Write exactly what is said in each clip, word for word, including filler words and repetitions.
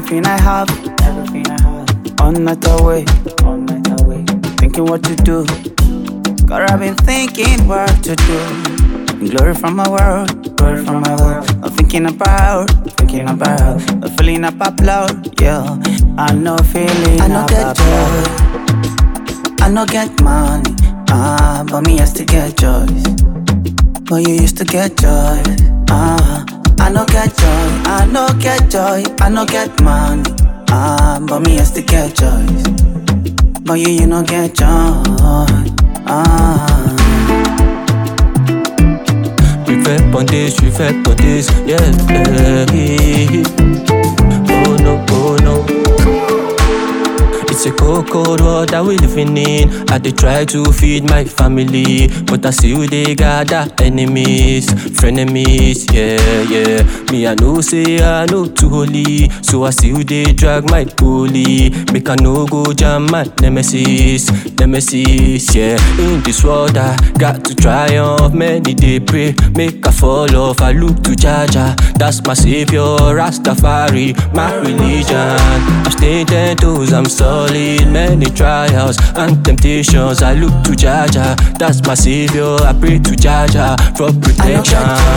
everything I have, everything I have. All night away, all night away. Thinking what to do. God, I've been thinking what to do. Glory from my world, glory from my world. I'm thinking about, thinking about. The feeling up upload, yeah. I know feeling. I know get joy. I know get money. Ah, but me has to get joy. But you used to get joy. Ah, I know get joy. I know get joy. I know get money. Ah, but me has to get joy. But you, you know get joy. Ah. We fait pour this, we fait pour this, yeah, yeah. Oh no, oh no. It's a cold, cold world that we living in. I dey try to feed my family, but I still they gather enemies, frenemies, yeah, yeah. Me I know say I know too holy, so I still they drag my pulley. Make I no go jam my nemesis, nemesis, yeah. In this world I got to triumph, many they pray. Make I fall off, I look to Jaja, that's my savior, Rastafari, my religion. I'm staying ten toes, I'm solid. Many trials and temptations, I look to Jaja, that's my savior. I pray to Jaja for protection.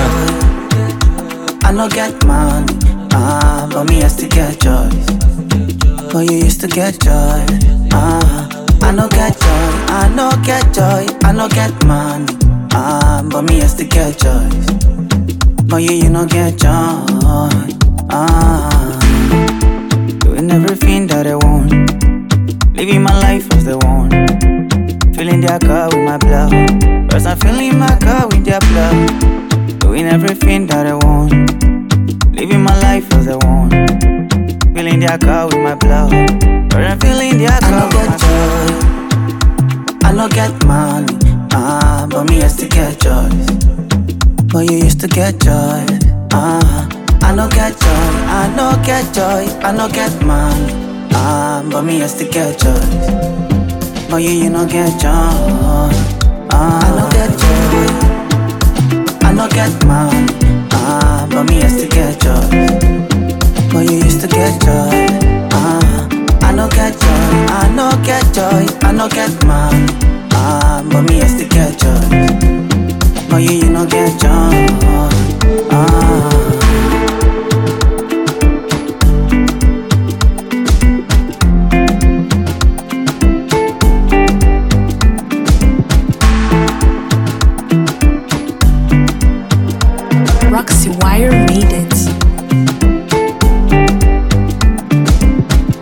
I no get money, ah, but me has to get joy. But you used to get joy, ah. I no get joy, I no get joy, I no get money, ah, but me has to get joy. But you, you no get joy, ah. Doing everything that I want, living my life as they want. Filling their car with my blood, cause I'm filling my car with their blood. Doing everything that I want, living my life as I want. Filling their car with my blood, cause I'm filling their car with my blood. I no get money, ah, but me has to get joy. But you used to get joy, ah. I no get joy, I no get joy, I no get money, ah, but me has to get joy. But you, you no get joy. Ah, I no get joy. I no get money. Ah, but me has to get joy. But you used to get joy. Ah, I no get joy. I no get joy. I no get money. Ah, but me has to get joy. But you, you no get joy. Ah. Roxy Wire made it.